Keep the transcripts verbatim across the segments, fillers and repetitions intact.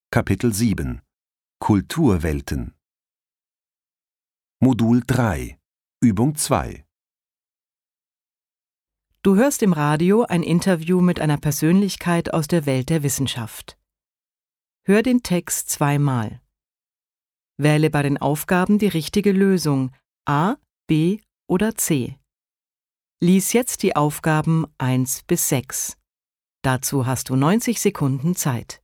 Kapitel sieben Kulturwelten Modul drei Übung zwei Du hörst im Radio ein Interview mit einer Persönlichkeit aus der Welt der Wissenschaft. Hör den Text zweimal. Wähle bei den Aufgaben die richtige Lösung A, B oder C. Lies jetzt die Aufgaben eins bis sechs. Dazu hast du neunzig Sekunden Zeit.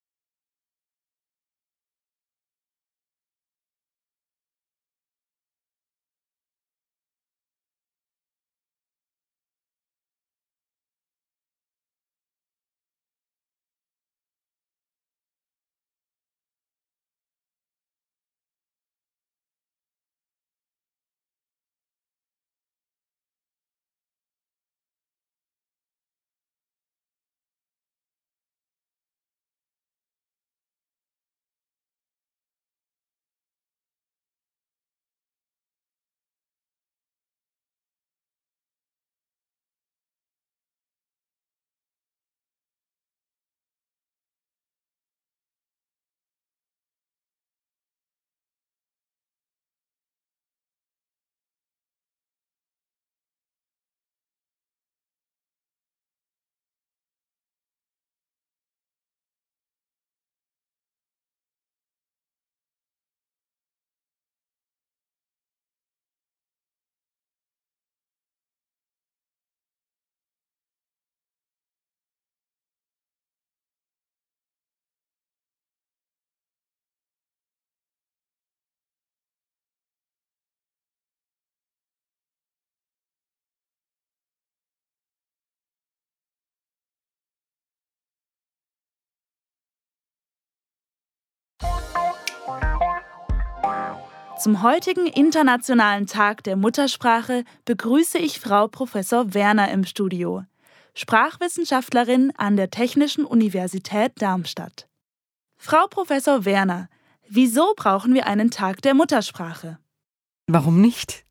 Zum heutigen Internationalen Tag der Muttersprache begrüße ich Frau Professor Werner im Studio, Sprachwissenschaftlerin an der Technischen Universität Darmstadt. Frau Professor Werner, wieso brauchen wir einen Tag der Muttersprache? Warum nicht?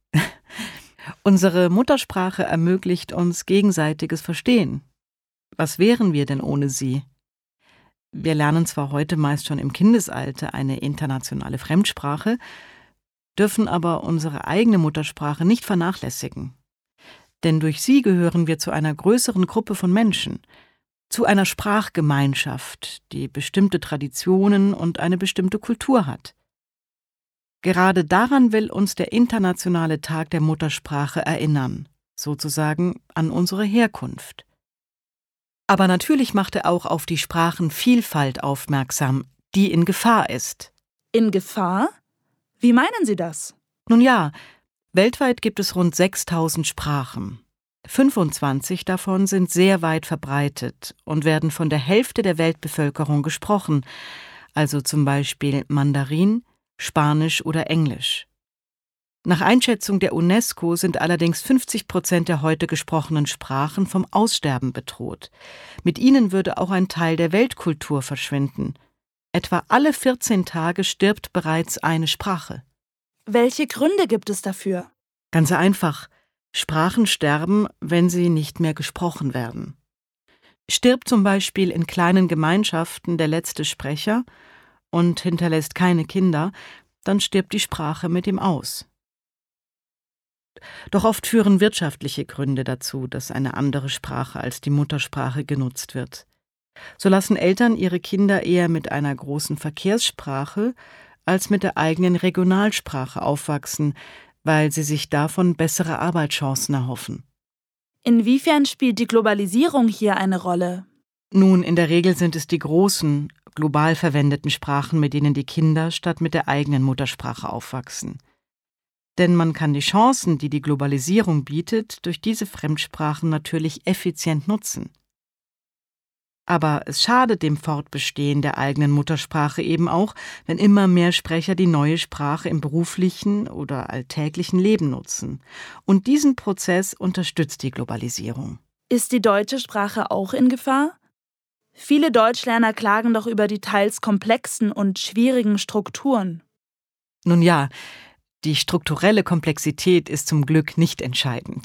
Unsere Muttersprache ermöglicht uns gegenseitiges Verstehen. Was wären wir denn ohne sie? Wir lernen zwar heute meist schon im Kindesalter eine internationale Fremdsprache, dürfen aber unsere eigene Muttersprache nicht vernachlässigen. Denn durch sie gehören wir zu einer größeren Gruppe von Menschen, zu einer Sprachgemeinschaft, die bestimmte Traditionen und eine bestimmte Kultur hat. Gerade daran will uns der Internationale Tag der Muttersprache erinnern, sozusagen an unsere Herkunft. Aber natürlich macht er auch auf die Sprachenvielfalt aufmerksam, die in Gefahr ist. In Gefahr? Wie meinen Sie das? Nun ja, weltweit gibt es rund sechstausend Sprachen. fünfundzwanzig davon sind sehr weit verbreitet und werden von der Hälfte der Weltbevölkerung gesprochen, also zum Beispiel Mandarin, Spanisch oder Englisch. Nach Einschätzung der UNESCO sind allerdings fünfzig Prozent der heute gesprochenen Sprachen vom Aussterben bedroht. Mit ihnen würde auch ein Teil der Weltkultur verschwinden. Etwa alle vierzehn Tage stirbt bereits eine Sprache. Welche Gründe gibt es dafür? Ganz einfach. Sprachen sterben, wenn sie nicht mehr gesprochen werden. Stirbt zum Beispiel in kleinen Gemeinschaften der letzte Sprecher und hinterlässt keine Kinder, dann stirbt die Sprache mit ihm aus. Doch oft führen wirtschaftliche Gründe dazu, dass eine andere Sprache als die Muttersprache genutzt wird. So lassen Eltern ihre Kinder eher mit einer großen Verkehrssprache als mit der eigenen Regionalsprache aufwachsen, weil sie sich davon bessere Arbeitschancen erhoffen. Inwiefern spielt die Globalisierung hier eine Rolle? Nun, in der Regel sind es die großen, global verwendeten Sprachen, mit denen die Kinder statt mit der eigenen Muttersprache aufwachsen. Denn man kann die Chancen, die die Globalisierung bietet, durch diese Fremdsprachen natürlich effizient nutzen. Aber es schadet dem Fortbestehen der eigenen Muttersprache eben auch, wenn immer mehr Sprecher die neue Sprache im beruflichen oder alltäglichen Leben nutzen. Und diesen Prozess unterstützt die Globalisierung. Ist die deutsche Sprache auch in Gefahr? Viele Deutschlerner klagen doch über die teils komplexen und schwierigen Strukturen. Nun ja, die strukturelle Komplexität ist zum Glück nicht entscheidend.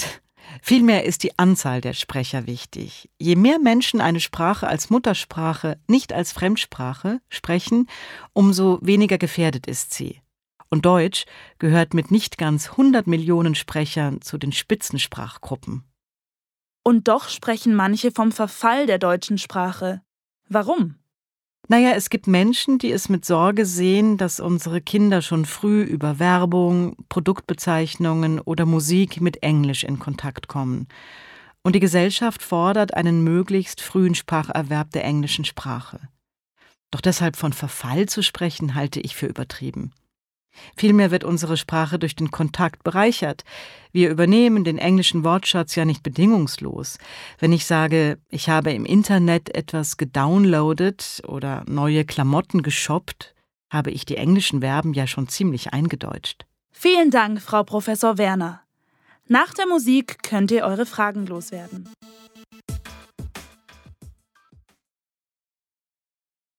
Vielmehr ist die Anzahl der Sprecher wichtig. Je mehr Menschen eine Sprache als Muttersprache, nicht als Fremdsprache sprechen, umso weniger gefährdet ist sie. Und Deutsch gehört mit nicht ganz hundert Millionen Sprechern zu den Spitzensprachgruppen. Und doch sprechen manche vom Verfall der deutschen Sprache. Warum? Naja, es gibt Menschen, die es mit Sorge sehen, dass unsere Kinder schon früh über Werbung, Produktbezeichnungen oder Musik mit Englisch in Kontakt kommen. Und die Gesellschaft fordert einen möglichst frühen Spracherwerb der englischen Sprache. Doch deshalb von Verfall zu sprechen, halte ich für übertrieben. Vielmehr wird unsere Sprache durch den Kontakt bereichert. Wir übernehmen den englischen Wortschatz ja nicht bedingungslos. Wenn ich sage, ich habe im Internet etwas gedownloadet oder neue Klamotten geshoppt, habe ich die englischen Verben ja schon ziemlich eingedeutscht. Vielen Dank, Frau Professor Werner. Nach der Musik könnt ihr eure Fragen loswerden.